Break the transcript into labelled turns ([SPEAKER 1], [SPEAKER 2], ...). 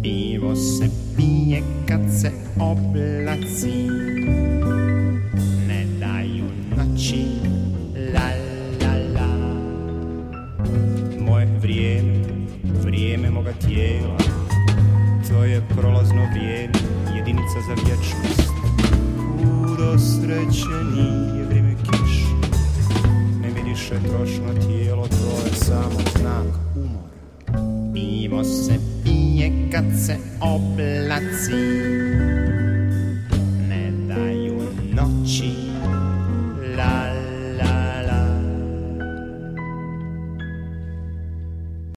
[SPEAKER 1] Pivo se pije kad se oblaci ne daju noći, la la la. Moje vrijeme, vrijeme moga tijela, to je prolazno vrijeme, jedinica za vječnost. Kudo sreće nije vrijeme kiš, ne miriše trošno tijelo, to je samo znak umora. Pivo se pije kad se oblaci